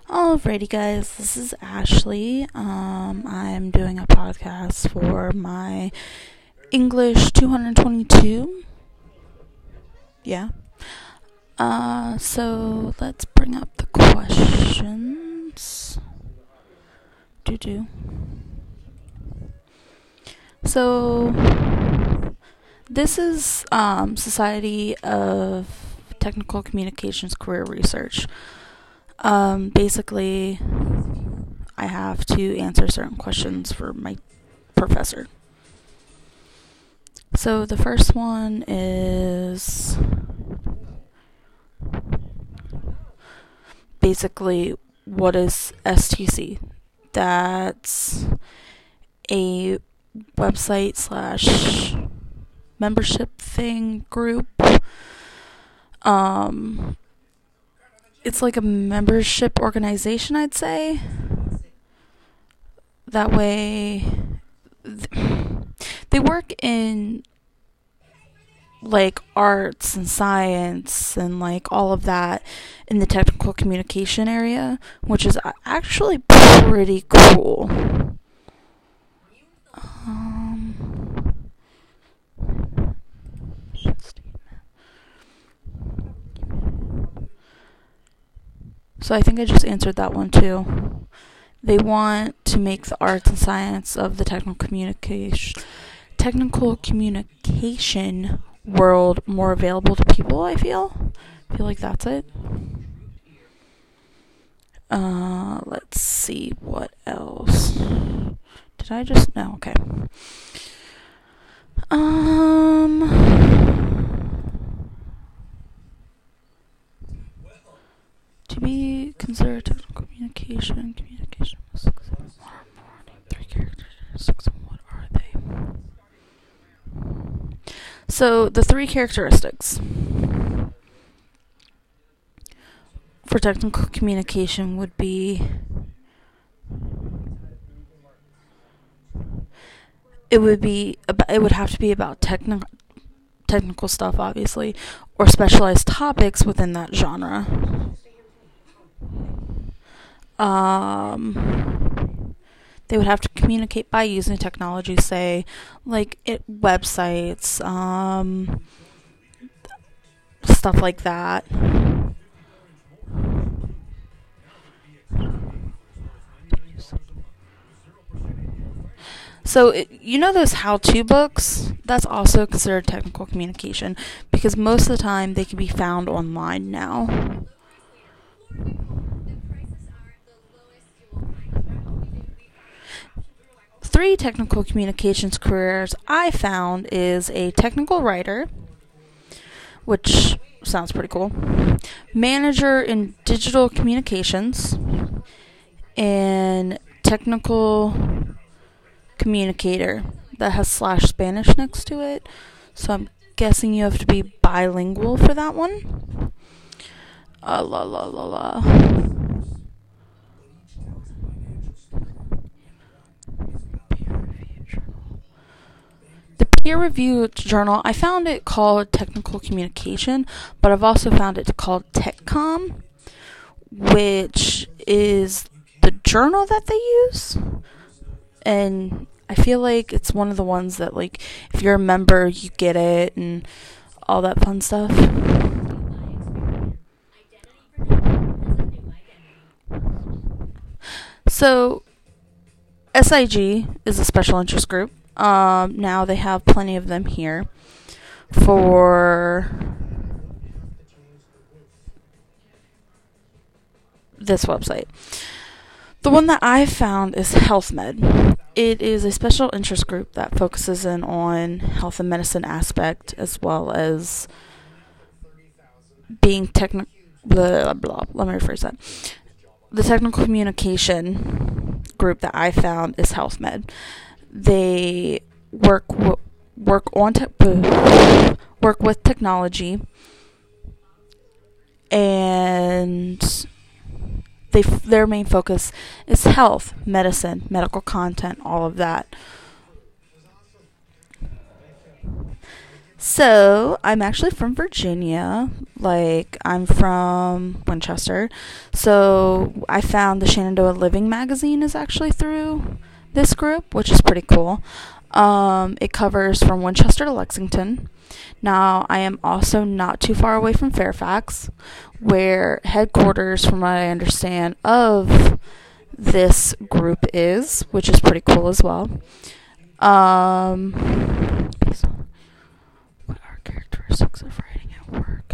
Alrighty, guys, this is Ashley. I'm doing a podcast for my English 222. Yeah. So let's bring up the questions. So, this is Society of Technical Communications Career Research. Basically, I have to answer certain questions for my professor. So the first one is basically, what is STC? That's a website / membership thing group. It's like a membership organization, I'd say. That way, they work in like arts and science and like all of that in the technical communication area, which is actually pretty cool. So I think I just answered that one too. They want to make the arts and science of the technical communication world more available to people, I feel like that's it. Let's see what else. Did I just no, okay. To be considered technical communication was 6, 7, 1 or more, name 3 characteristics, and what are they? So, the 3 characteristics for technical communication would be it would have to be about technical stuff, obviously, or specialized topics within that genre. They would have to communicate by using technology, say, like websites, stuff like that. So, those how-to books? That's also considered technical communication, because most of the time they can be found online now. Three technical communications careers I found is a technical writer, which sounds pretty cool, manager in digital communications, and technical communicator that has /Spanish next to it. So I'm guessing you have to be bilingual for that one. The peer review journal, I found it called Technical Communication, but I've also found it called TechCom, which is the journal that they use. And I feel like it's one of the ones that, like, if you're a member, you get it and all that fun stuff. So, SIG is a special interest group. Now they have plenty of them here for this website. The one that I found is HealthMed. It is a special interest group that focuses in on health and medicine aspect, as well as being Let me rephrase that. The technical communication group that I found is HealthMed. They work with technology, and their main focus is health, medicine, medical content, all of that. So, I'm actually from Virginia. Like, I'm from Winchester. So, I found the Shenandoah Living magazine is actually through this group, which is pretty cool. It covers from Winchester to Lexington. Now, I am also not too far away from Fairfax, where headquarters, from what I understand, of this group is, which is pretty cool as well. What are characteristics of writing at work?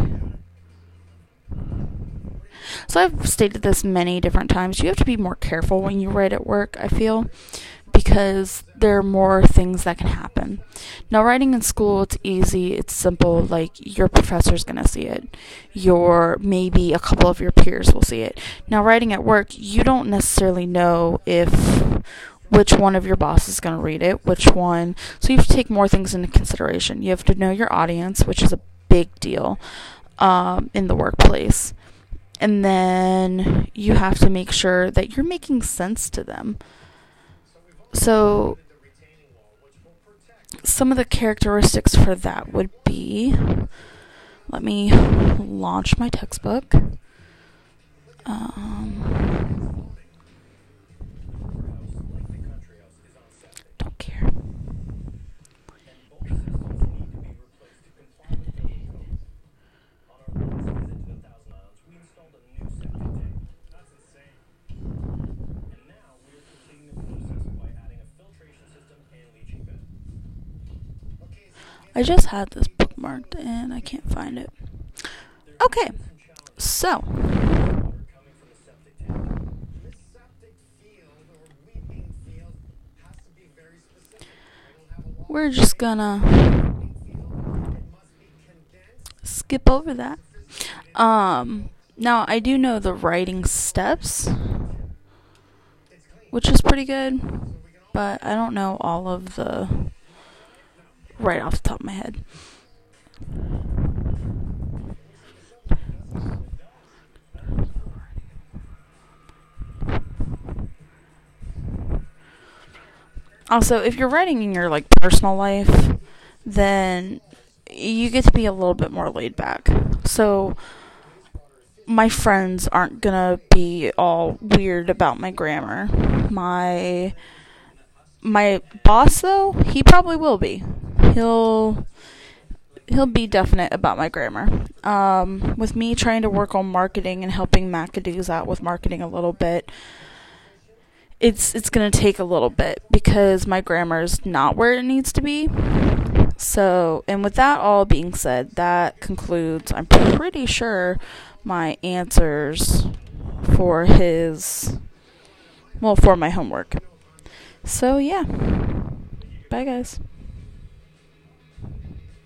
So I've stated this many different times. You have to be more careful when you write at work, I feel, because there are more things that can happen. Now, writing in school, it's easy, it's simple, like your professor's gonna see it. Maybe a couple of your peers will see it. Now, writing at work, you don't necessarily know which one of your bosses is going to read it, which one. So you have to take more things into consideration. You have to know your audience, which is a big deal in the workplace. And then you have to make sure that you're making sense to them. So some of the characteristics for that would be, let me launch my textbook. Don't care. I just had this bookmarked and I can't find it. Okay, so we're just gonna skip over that. Now I do know the writing steps, which is pretty good, but I don't know all of the right off the top of my head. Also, if you're writing in your personal life, then you get to be a little bit more laid back. So my friends aren't gonna be all weird about my grammar. My boss, though, he probably will be. He'll be definite about my grammar. With me trying to work on marketing and helping McAdoo's out with marketing a little bit, it's gonna take a little bit because my grammar is not where it needs to be. So, and with that all being said, that concludes, I'm pretty sure, my answers for my homework. So yeah, bye guys.